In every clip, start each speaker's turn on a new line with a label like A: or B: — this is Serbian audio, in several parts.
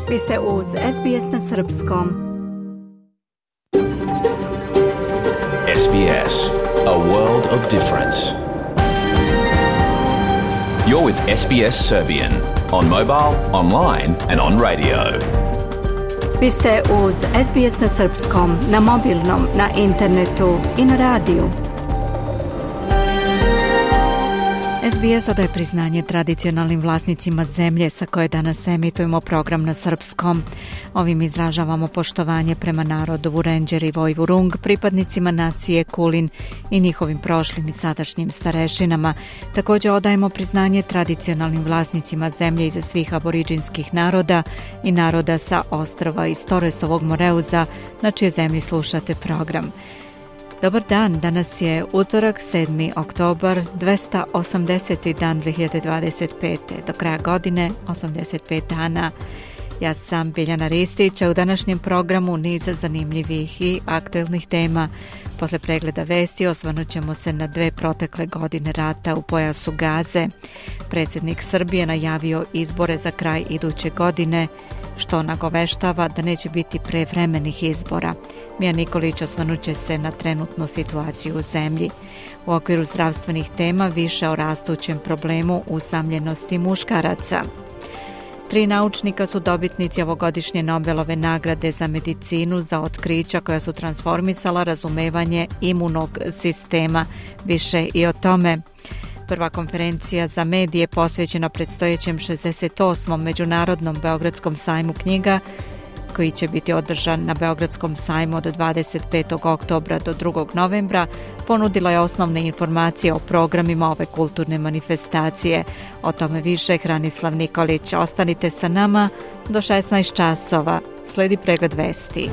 A: Vi ste uz SBS na srpskom.
B: SBS, a world of difference. You're with SBS Serbian on mobile, online and on radio.
A: Vi ste uz SBS na srpskom, na mobilnom, na internetu i na radiju. SBS odaje priznanje tradicionalnim vlasnicima zemlje sa koje danas emitujemo program na srpskom. Ovim izražavamo poštovanje prema narodu Vurenđer i Vojvurung, pripadnicima nacije Kulin i njihovim prošlim i sadašnjim starešinama. Također odajemo priznanje tradicionalnim vlasnicima zemlje iza svih aboriđinskih naroda i naroda sa ostrva iz Torresovog Moreuza, na čije zemlji slušate program. Dobar dan, danas je utorak, 7. oktobar, 280. dan 2025. Do kraja godine, 85 dana. Ja sam Biljana Ristić, a u današnjem programu niz zanimljivih i aktuelnih tema. Posle pregleda vesti osvrnut ćemo se na 2 protekle godine rata u pojasu Gaze. Predsjednik Srbije najavio izbore za kraj iduće godine, što nagoveštava da neće biti prevremenih izbora. Mija Nikolić osvrnut će se na trenutnu situaciju u zemlji. U okviru zdravstvenih tema više o rastućem problemu usamljenosti muškaraca. 3 naučnika su dobitnici ovogodišnje Nobelove nagrade za medicinu za otkrića koja su transformisala razumevanje imunog sistema. Više i o tome. Prva konferencija za medije posvećena predstojećem 68. Međunarodnom Beogradskom sajmu knjiga, koji će biti održan na Beogradskom sajmu od 25. oktobra do 2. novembra, ponudila je osnovne informacije o programima ove kulturne manifestacije. O tome više Hranislav Nikolić. Ostanite sa nama do 16 časova. Sledi pregled vesti.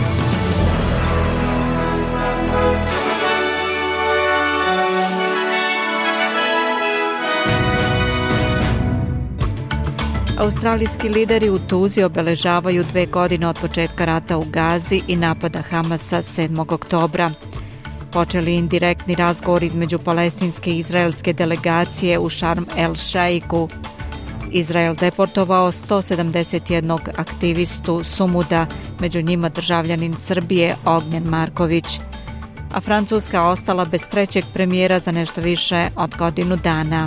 A: Australijski lideri u tuzi obeležavaju 2 godine od početka rata u Gazi i napada Hamasa 7. oktobra. Počeli indirektni razgovor između palestinske i izraelske delegacije u Sharm el Sheikhu. Izrael deportovao 171 aktivistu Sumuda, među njima državljanin Srbije Ognjen Marković. A Francuska ostala bez 3. premijera za nešto više od godinu dana.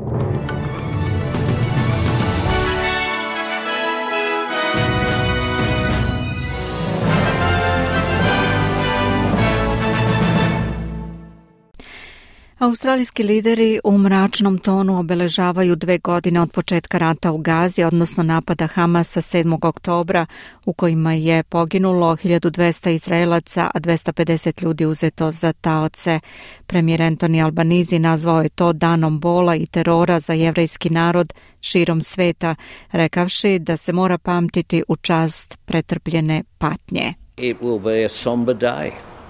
A: Australijski lideri u mračnom tonu obeležavaju 2 godine od početka rata u Gazi, odnosno napada Hamasa 7. oktobra, u kojima je poginulo 1200 Izraelaca, a 250 ljudi uzeto za taoce. Premijer Anthony Albanese nazvao je to danom bola i terora za jevrejski narod širom sveta, rekavši da se mora pamtiti u čast pretrpljene patnje.
C: It will be a somber day.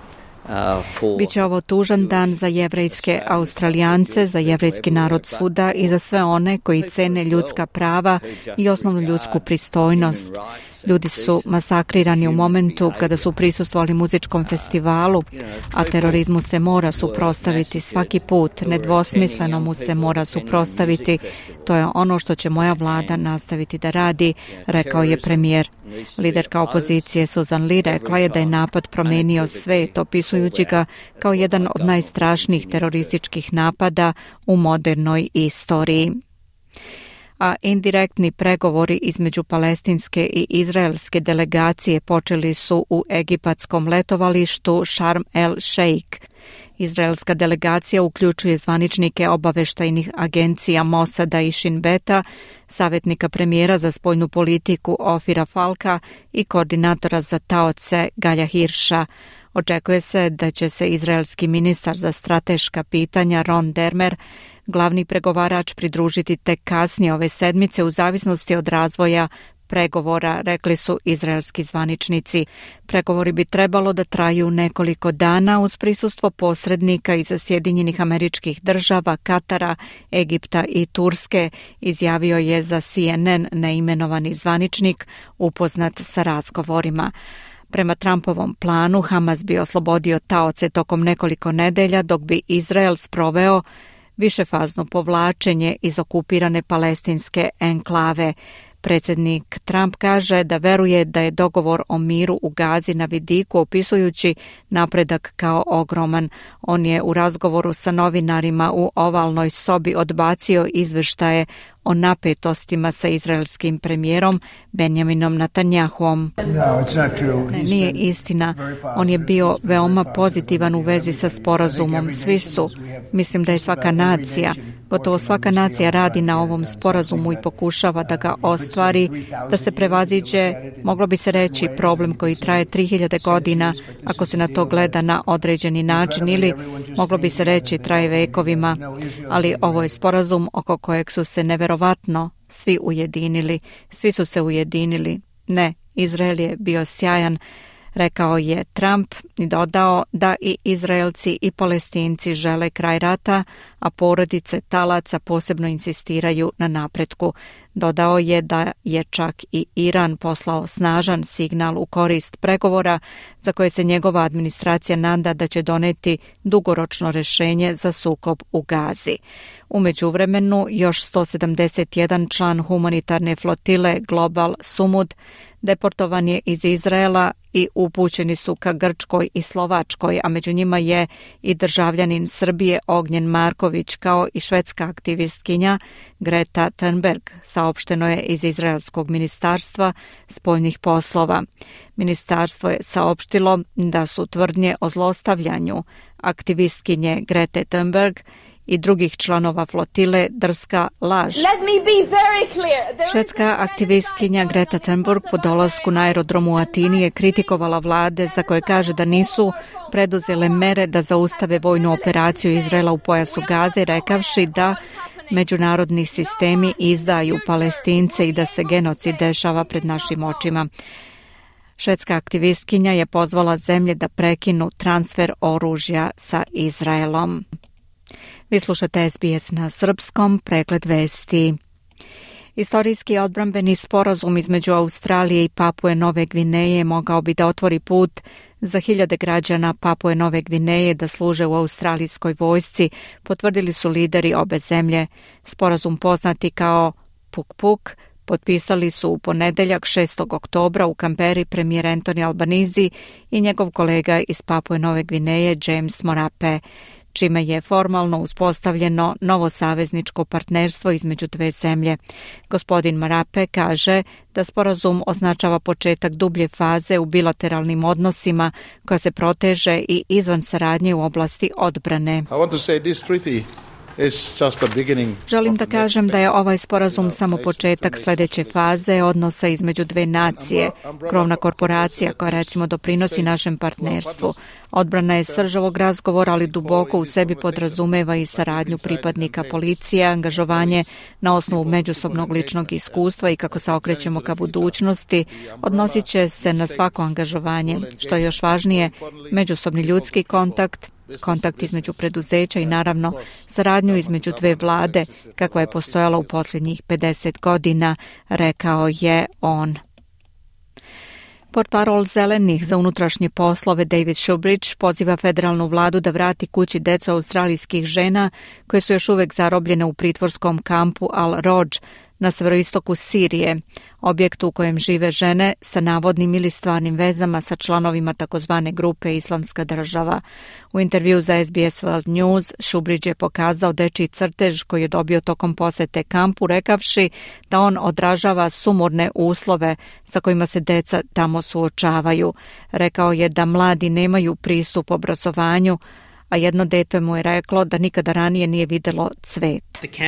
A: Biće ovo tužan dan za jevrejske Australijance, za jevrejski narod svuda i za sve one koji cene ljudska prava i osnovnu ljudsku pristojnost. Ljudi su masakrirani u momentu kada su prisustvovali muzičkom festivalu, a terorizmu se mora suprotstaviti svaki put, nedvosmisleno mu se mora suprotstaviti. To je ono što će moja vlada nastaviti da radi, rekao je premijer. Liderka opozicije Susan Lee rekla je da je napad promenio svet, opisujući ga kao jedan od najstrašnijih terorističkih napada u modernoj istoriji. A indirektni pregovori između palestinske i izraelske delegacije počeli su u egipatskom letovalištu Sharm el Sheikh. Izraelska delegacija uključuje zvaničnike obaveštajnih agencija Mosada i Shin Beta, savjetnika premijera za spoljnu politiku Ofira Falka i koordinatora za taoce Galja Hirša. Očekuje se da će se izraelski ministar za strateška pitanja Ron Dermer, glavni pregovarač, pridružiti tek kasnije ove sedmice u zavisnosti od razvoja pregovora, rekli su izraelski zvaničnici. Pregovori bi trebalo da traju nekoliko dana uz prisustvo posrednika iz Sjedinjenih Američkih Država, Katara, Egipta i Turske, izjavio je za CNN neimenovani zvaničnik upoznat sa razgovorima. Prema Trumpovom planu, Hamas bi oslobodio taoce tokom nekoliko nedelja, dok bi Izrael sproveo višefazno povlačenje iz okupirane palestinske enklave. Predsjednik Trump kaže da veruje da je dogovor o miru u Gazi na vidiku, opisujući napredak kao ogroman. On je u razgovoru sa novinarima u ovalnoj sobi odbacio izveštaje o napetostima sa izraelskim premijerom Benjaminom Netanjahuom. Nije istina. On je bio veoma pozitivan u vezi sa sporazumom. Svi su. Mislim da je svaka nacija, gotovo svaka nacija radi na ovom sporazumu i pokušava da ga ostvari, da se prevaziđe, moglo bi se reći, problem koji traje 3000 godina ako se na to gleda na određeni način, ili moglo bi se reći traje vekovima, ali ovo je sporazum oko kojeg su se neverovatno svi ujedinili. Svi su se ujedinili. Ne, Izrael je bio sjajan, rekao je Trump i dodao da i Izraelci i Palestinci žele kraj rata, a porodice talaca posebno insistiraju na napretku. Dodao je da je čak i Iran poslao snažan signal u korist pregovora za koje se njegova administracija nada da će doneti dugoročno rješenje za sukob u Gazi. U međuvremenu još 171 član humanitarne flotile Global Sumud deportovan je iz Izraela i upućeni su ka Grčkoj i Slovačkoj, a među njima je i državljanin Srbije Ognjen Marković, kao i švedska aktivistkinja Greta Thunberg, saopšteno je iz Izraelskog ministarstva spoljnih poslova. Ministarstvo je saopštilo da su tvrdnje o zlostavljanju aktivistkinje Grete Thunberg i drugih članova flotile drska laž. Švedska aktivistkinja Greta Thunberg po dolasku na aerodromu u Atini je kritikovala vlade za koje kaže da nisu preduzele mere da zaustave vojnu operaciju Izraela u pojasu Gaze, rekavši da međunarodni sistemi izdaju Palestince i da se genocid dešava pred našim očima. Švedska aktivistkinja je pozvala zemlje da prekinu transfer oružja sa Izraelom. Vi slušate SBS na srpskom, pregled vesti. Istorijski odbrambeni sporazum između Australije i Papue Nove Gvineje mogao bi da otvori put za hiljade građana Papue Nove Gvineje da služe u australijskoj vojsci, potvrdili su lideri obe zemlje. Sporazum poznati kao Puk-Puk potpisali su u ponedeljak 6. oktobra u Kamberi premijer Anthony Albanese i njegov kolega iz Papue Nove Gvineje James Marape, čime je formalno uspostavljeno novo savezničko partnerstvo između dve zemlje. Gospodin Marape kaže da sporazum označava početak dublje faze u bilateralnim odnosima koja se proteže i izvan saradnje u oblasti odbrane. Želim da kažem da je ovaj sporazum samo početak sljedeće faze odnosa između dve nacije, krovna korporacija koja recimo doprinosi našem partnerstvu. Odbrana je srž ovog razgovora, ali duboko u sebi podrazumeva i saradnju pripadnika policije, angažovanje na osnovu međusobnog ličnog iskustva i kako se okrećemo ka budućnosti, odnosit će se na svako angažovanje. Što je još važnije, međusobni ljudski kontakt između preduzeća i naravno saradnju između dve vlade kakva je postojala u posljednjih 50 godina, rekao je on. Portparol Zelenih za unutrašnje poslove David Shoebridge poziva federalnu vladu da vrati kući decu australijskih žena koje su još uvijek zarobljene u pritvorskom kampu Al-Roj na severoistoku Sirije, objektu u kojem žive žene sa navodnim ili stvarnim vezama sa članovima takozvane grupe Islamska država. U intervju za SBS World News Shoebridge je pokazao dečiji crtež koji je dobio tokom posete kampu, rekavši da on odražava sumorne uslove sa kojima se deca tamo suočavaju. Rekao je da mladi nemaju pristup obrazovanju, a jedno dete mu je reklo da nikada ranije nije vidjelo cvet.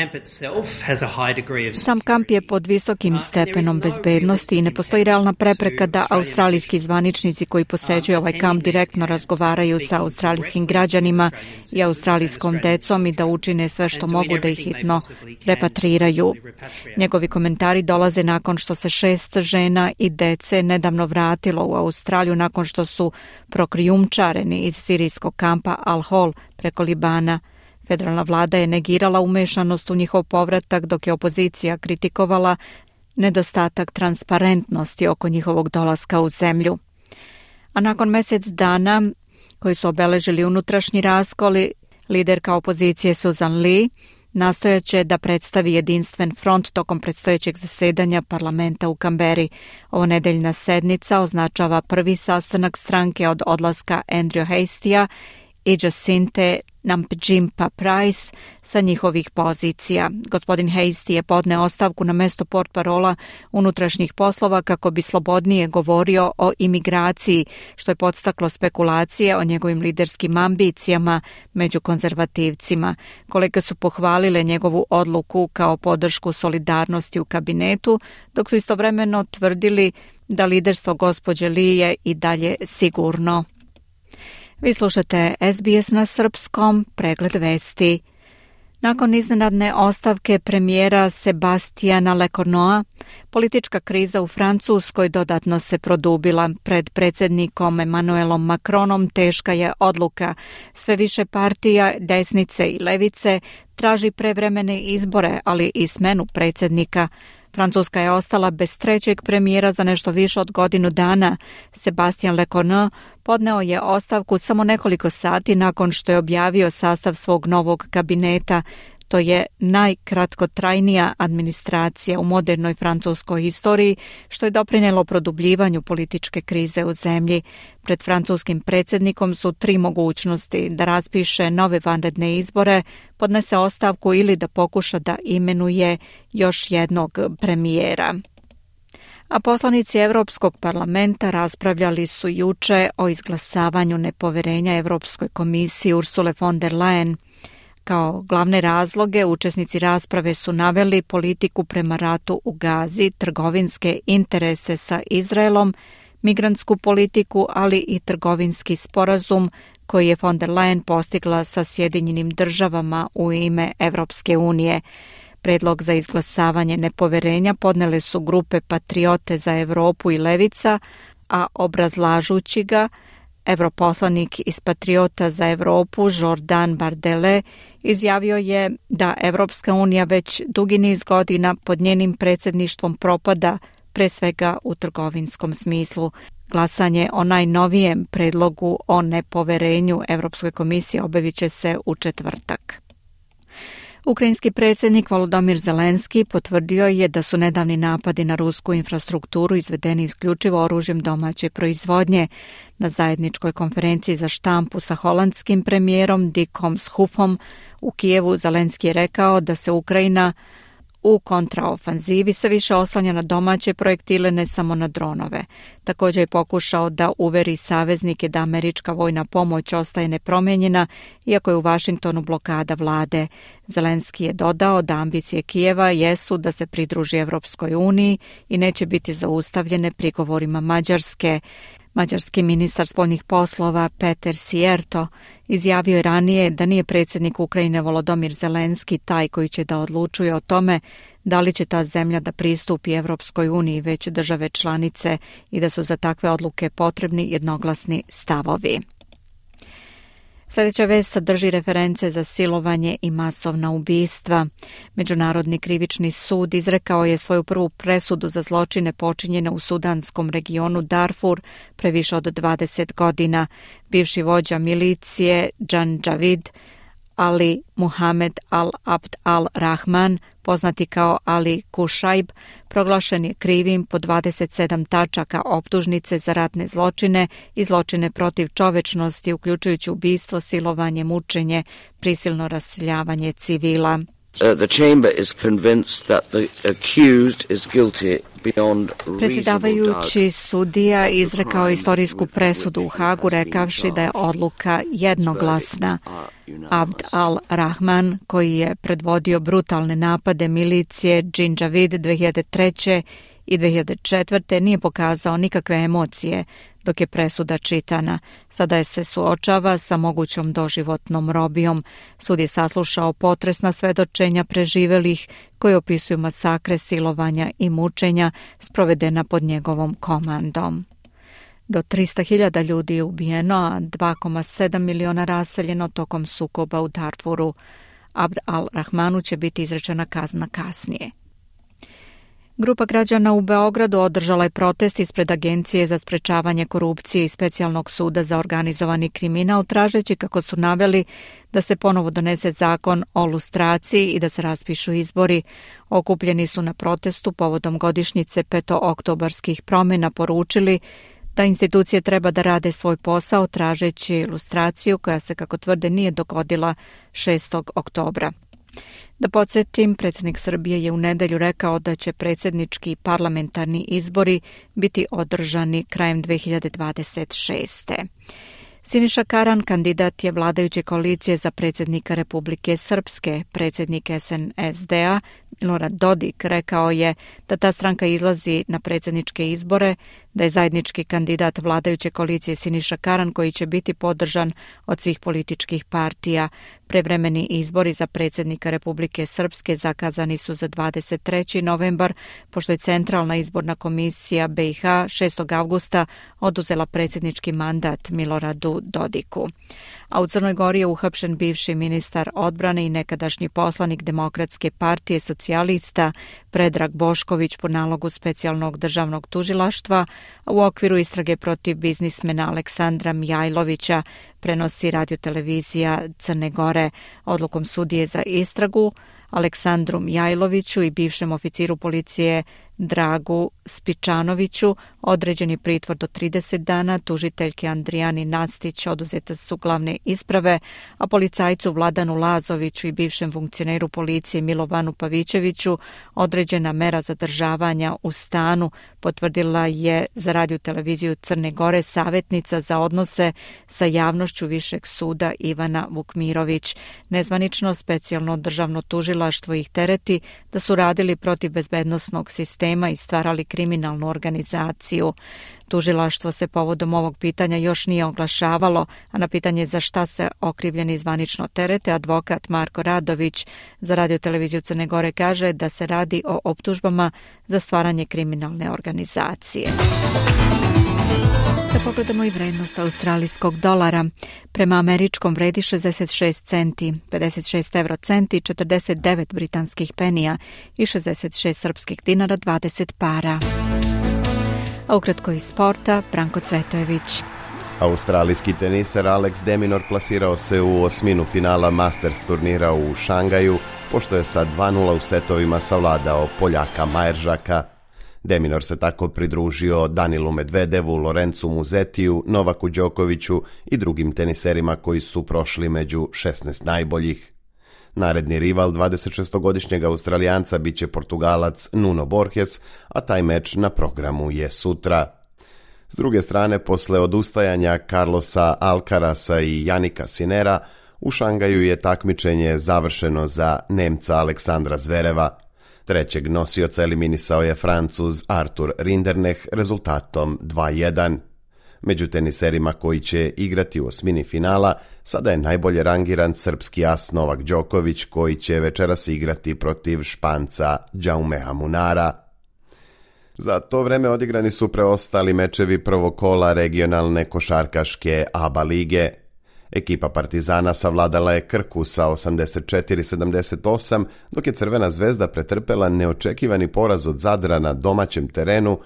A: Sam kamp je pod visokim stepenom bezbednosti i ne postoji realna prepreka da australijski zvaničnici koji posećuju ovaj kamp direktno razgovaraju sa australijskim građanima i australijskom decom i da učine sve što mogu da ih hitno repatriraju. Njegovi komentari dolaze nakon što se 6 žena i dece nedavno vratilo u Australiju nakon što su prokrijumčareni iz sirijskog kampa Al-Hol preko Libana. Federalna vlada je negirala umešanost u njihov povratak, dok je opozicija kritikovala nedostatak transparentnosti oko njihovog dolaska u zemlju. A nakon mjesec dana koji su obeležili unutrašnji raskoli, liderka opozicije Susan Lee nastojaće da predstavi jedinstven front tokom predstojećeg zasedanja parlamenta u Kamberi. Ovo nedeljna sednica označava prvi sastanak stranke od odlaska Andrew Hastieja i Jacinthe Nampijimpa Price sa njihovih pozicija. Gospodin Hastie je podneo ostavku na mesto portparola unutrašnjih poslova kako bi slobodnije govorio o imigraciji, što je podstaklo spekulacije o njegovim liderskim ambicijama među konzervativcima. Kolege su pohvalile njegovu odluku kao podršku solidarnosti u kabinetu, dok su istovremeno tvrdili da liderstvo gospođe Lee je i dalje sigurno. Vi slušate SBS na srpskom, pregled vesti. Nakon iznenadne ostavke premijera Sebastiana Lecornua, politička kriza u Francuskoj dodatno se produbila. Pred predsjednikom Emmanuelom Macronom teška je odluka. Sve više partija, desnice i levice, traži prevremene izbore, ali i smenu predsjednika. Francuska je ostala bez trećeg premijera za nešto više od godinu dana. Sebastian Lecornu podneo je ostavku samo nekoliko sati nakon što je objavio sastav svog novog kabineta. To je najkratkotrajnija administracija u modernoj francuskoj historiji, što je doprinijelo produbljivanju političke krize u zemlji. Pred francuskim predsjednikom su 3 mogućnosti: da raspiše nove vanredne izbore, podnese ostavku ili da pokuša da imenuje još jednog premijera. A poslanici Europskog parlamenta raspravljali su juče o izglasavanju nepoverenja Europskoj komisiji Ursule von der Leyen. Kao glavne razloge učesnici rasprave su naveli politiku prema ratu u Gazi, trgovinske interese sa Izraelom, migrantsku politiku, ali i trgovinski sporazum koji je von der Leyen postigla sa Sjedinjenim državama u ime Evropske unije. Predlog za izglasavanje nepoverenja podnele su grupe Patriote za Europu i Levica, a obrazlažući ga, europoslanik iz Patriota za Europu Jordan Bardella izjavio je da Evropska unija već dugi niz godina pod njenim predsjedništvom propada, pre svega u trgovinskom smislu. Glasanje o najnovijem predlogu o nepoverenju Evropskoj komisiji obavit će se u četvrtak. Ukrajinski predsjednik Volodymyr Zelenski potvrdio je da su nedavni napadi na rusku infrastrukturu izvedeni isključivo oružjem domaće proizvodnje. Na zajedničkoj konferenciji za štampu sa holandskim premijerom Dickom Schooffom u Kijevu Zelenski je rekao da se Ukrajina u kontraofanzivi se više oslanja na domaće projektile, ne samo na dronove. Također je pokušao da uveri saveznike da američka vojna pomoć ostaje nepromijenjena, iako je u Vašingtonu blokada vlade. Zelenski je dodao da ambicije Kijeva jesu da se pridruži Evropskoj uniji i neće biti zaustavljene prigovorima Mađarske. Mađarski ministar spoljnih poslova Peter Sierto izjavio je ranije da nije predsjednik Ukrajine Volodymyr Zelenski taj koji će da odlučuje o tome da li će ta zemlja da pristupi Evropskoj uniji, već države članice, i da su za takve odluke potrebni jednoglasni stavovi. Sljedeća vest sadrži reference za silovanje i masovna ubistva. Međunarodni krivični sud izrekao je svoju prvu presudu za zločine počinjene u sudanskom regionu Darfur pre više od 20 godina. Bivši vođa milicije Janjavid Ali Muhammad al-Abd al-Rahman, poznati kao Ali Kušajb, proglašen je krivim po 27 tačaka optužnice za ratne zločine i zločine protiv čovečnosti, uključujući ubistvo, silovanje, mučenje, prisilno raseljavanje civila.
C: The chamber is convinced that the accused is guilty beyond reasonable doubt.
A: Predsjedavajući sudija izrekao istorijsku presudu u Hagu, rekavši da je odluka jednoglasna. Abd al-Rahman, koji je predvodio brutalne napade milicije Džinđavid 2003. i 2004. nije pokazao nikakve emocije dok je presuda čitana. Sada se suočava sa mogućom doživotnom robijom. Sud je saslušao potresna svedočenja preživelih koji opisuju masakre, silovanja i mučenja sprovedena pod njegovom komandom. Do 300.000 ljudi je ubijeno, a 2,7 miliona raseljeno tokom sukoba u Darfuru. Abd al-Rahmanu će biti izrečena kazna kasnije. Grupa građana u Beogradu održala je protest ispred Agencije za sprečavanje korupcije i Specijalnog suda za organizovani kriminal, tražeći, kako su naveli, da se ponovo donese zakon o lustraciji i da se raspišu izbori. Okupljeni su na protestu povodom godišnjice petooktobarskih promjena poručili da institucije treba da rade svoj posao tražeći lustraciju koja se, kako tvrde, nije dogodila 6. oktobra. Da podsjetim, predsjednik Srbije je u nedelju rekao da će predsjednički i parlamentarni izbori biti održani krajem 2026. Siniša Karan kandidat je vladajuće koalicije za predsjednika Republike Srpske. Predsjednik SNSD-a Milorad Dodik rekao je da ta stranka izlazi na predsjedničke izbore, da je zajednički kandidat vladajuće koalicije Siniša Karan koji će biti podržan od svih političkih partija. Prevremeni izbori za predsjednika Republike Srpske zakazani su za 23. novembar, pošto je Centralna izborna komisija BiH 6. avgusta oduzela predsjednički mandat Miloradu Dodiku. A u Crnoj Gori je uhapšen bivši ministar odbrane i nekadašnji poslanik Demokratske partije socijalista Predrag Bošković po nalogu specijalnog državnog tužilaštva u okviru istrage protiv biznismena Aleksandra Mijajlovića, prenosi radiotelevizija Crne Gore. Odlukom sudije za istragu Aleksandru Mijajloviću i bivšem oficiru policije Dragu Spičanoviću određen je pritvor do 30 dana, tužiteljke Andrijani Nastić oduzete su glavne isprave, a policajcu Vladanu Lazoviću i bivšem funkcioneru policije Milovanu Pavićeviću određena mera zadržavanja u stanu, potvrdila je za radioteleviziju Crne Gore savjetnica za odnose sa javnošću Višeg suda Ivana Vukmirović. Nezvanično specijalno državno tužilaštvo ih tereti da su radili protiv bezbednosnog sistema i stvarali kriminalnu organizaciju. Tužilaštvo se povodom ovog pitanja još nije oglašavalo, a na pitanje za šta se okrivljeni zvanično terete, advokat Marko Radović za radioteleviziju Crne Gore kaže da se radi o optužbama za stvaranje kriminalne organizacije. Da pogledamo i vrednost australijskog dolara. Prema američkom vredi 66 centi, 56 eurocenti, 49 britanskih penija i 66 srpskih dinara 20 para. A ukratko iz sporta, Branko Cvetojević.
D: Australijski teniser Alex de Minaur plasirao se u osminu finala Masters turnira u Šangaju, pošto je sa 2:0 u setovima savladao Poljaka Majeržaka. De Minaur se tako pridružio Danilu Medvedevu, Lorencu Muzetiju, Novaku Đokoviću i drugim teniserima koji su prošli među 16 najboljih. Naredni rival 26-godišnjeg Australijanca biće Portugalac Nuno Borges, a taj meč na programu je sutra. S druge strane, posle odustajanja Carlosa Alcarasa i Janika Sinera, u Šangaju je takmičenje završeno za Nemca Aleksandra Zvereva. Trećeg nosioca eliminisao je Francuz Artur Rinderknech rezultatom 2:1. Među teniserima koji će igrati u osmini finala sada je najbolje rangiran srpski as Novak Đoković koji će večeras igrati protiv Španca Jaumea Munara. Za to vreme odigrani su preostali mečevi prvog kola regionalne košarkaške ABA lige. Ekipa Partizana savladala je Krku sa 84-78, dok je Crvena zvezda pretrpela neočekivani poraz od Zadra na domaćem terenu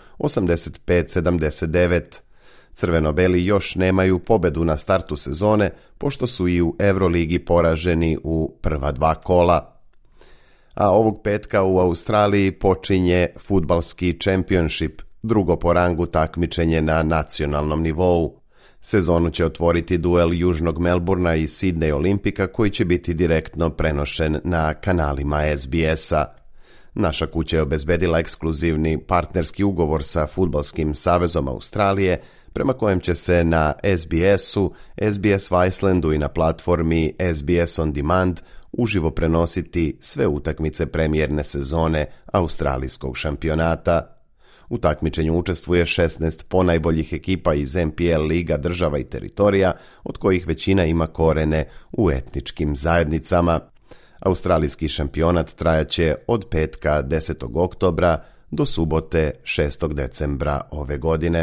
D: 85-79. Crveno-beli još nemaju pobedu na startu sezone, pošto su i u Euroligi poraženi u prva dva kola. A ovog petka u Australiji počinje fudbalski championship, drugo po rangu takmičenje na nacionalnom nivou. Sezonu će otvoriti duel Južnog Melburna i Sydney Olimpika koji će biti direktno prenošen na kanalima SBS-a. Naša kuća je obezbedila ekskluzivni partnerski ugovor sa Fudbalskim savezom Australije, prema kojem će se na SBS-u, SBS Vicelandu i na platformi SBS On Demand uživo prenositi sve utakmice premijerne sezone australijskog šampionata. U takmičenju učestvuje 16 ponajboljih ekipa iz NPL liga država i teritorija, od kojih većina ima korene u etničkim zajednicama. Australijski šampionat trajaće od petka 10. oktobra do subote 6. decembra ove godine.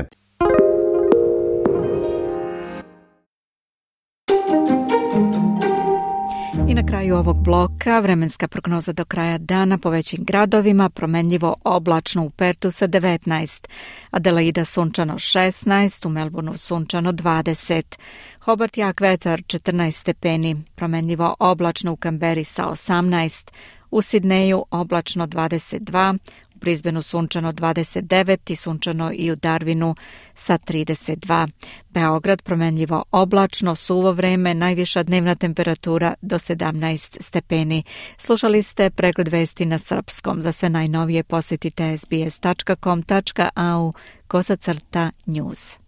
A: I na kraju kraju ovog bloka vremenska prognoza do kraja dana po većim gradovima, promenljivo oblačno u Pertu sa 19, Adelaida sunčano 16, u Melbourneu sunčano 20, Hobart jak vetar 14 stepeni, promenljivo oblačno u Kamberi sa 18, u Sidneju oblačno 22, u Brisbaneu sunčano 29 i sunčano i u Darwinu sa 32. Beograd promenljivo oblačno, suvo vreme, najviša dnevna temperatura do 17 stepeni. Slušali ste pregled vesti na srpskom. Za sve najnovije posjetite sbs.com.au/news.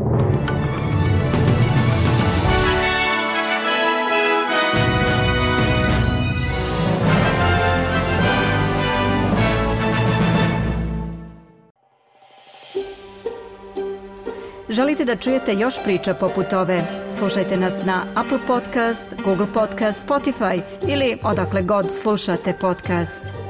A: Želite da čujete još priča poput ove? Slušajte nas na Apple Podcast, Google Podcast, Spotify ili odakle god slušate podcast.